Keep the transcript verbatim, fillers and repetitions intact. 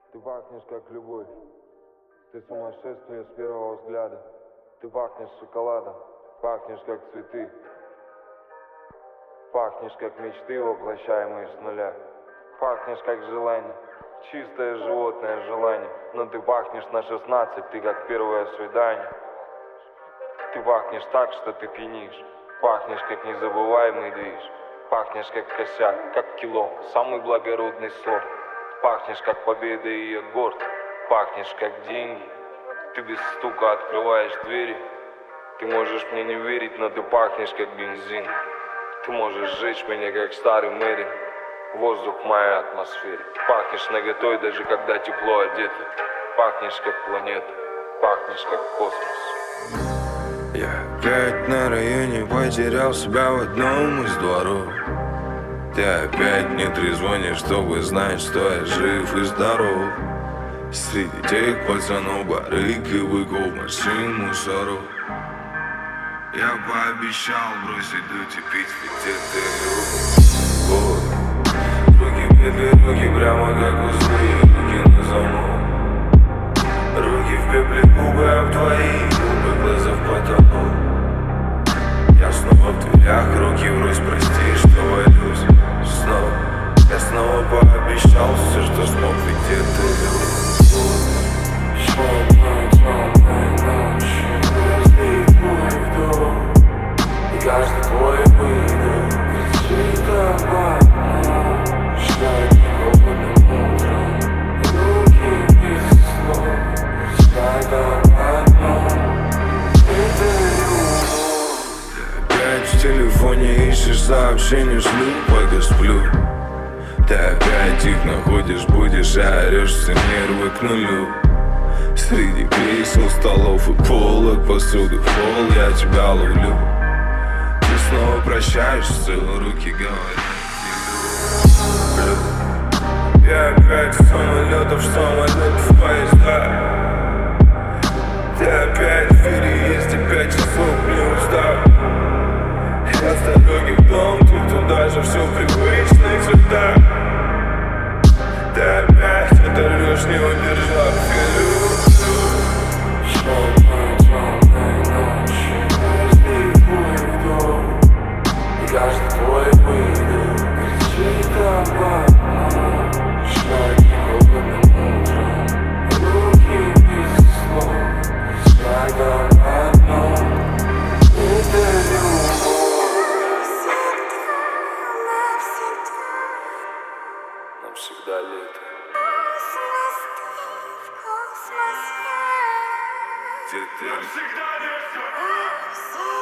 Ты пахнешь как любовь, ты сумасшествие с первого взгляда. Ты пахнешь шоколадом, пахнешь как цветы. Пахнешь как мечты, воплощаемые с нуля. Пахнешь как желание, чистое животное желание. Но ты пахнешь на шестнадцать, ты как первое свидание. Ты пахнешь так, что ты пьянишь. Пахнешь как незабываемый движ. Пахнешь как косяк, как кило, самый благородный сорт. Пахнешь как победа и ее горд. Пахнешь как деньги. Ты без стука открываешь двери. Ты можешь мне не верить, но ты пахнешь как бензин. Ты можешь сжечь меня как старый Мэри. Воздух в моей атмосфере. Пахнешь наготой, даже когда тепло одето. Пахнешь как планета. Пахнешь как космос. Я опять на районе потерял себя в одном из дворов. Ты опять не трезвонишь, чтобы знать, что я жив и здоров. Среди тех пацанов барыг и быков, машин, мусоров. Я пообещал бросить дуть и пить, ведь это любовь. Руки в петле, руки прямо как узлы, руки на замок. Руки в пепле, губы об твои, губы, глаза в потолок. Я снова в дверях, руки врозь, прости, что валюсь снова. Я снова пообещал все, что смог, ведь это любовь. Шумная, темная ночь, разлит мой вдох. И каждый твой выдох кричит обратно. Ждать холодным утром, руки без слов. Ждать обратно, это любовь. Ты опять в телефоне ищешь сообщения, шлю, пока сплю. Ты опять их находишь, будешь и орешь, все нервы к нулю. Среди кресел, столов и полок, посуды в пол я тебя ловлю. Ты снова прощаешься, руки говорят. Я опять с самолетов, самолетов в поезда. Ты опять в переезде, пять часов не устал. Я с дороги в дом, ты туда же, все привычно всегда. Ты опять оторвешь, не удержав, я люблю. Шумная, темная ночь, разлит мой вдох. И каждый твой выдох кричит обратно. Ждать холодным утром, руки без слов. Ждать обратно, это любовь. Нам всегда лето. Где ты? Нам всегда лето.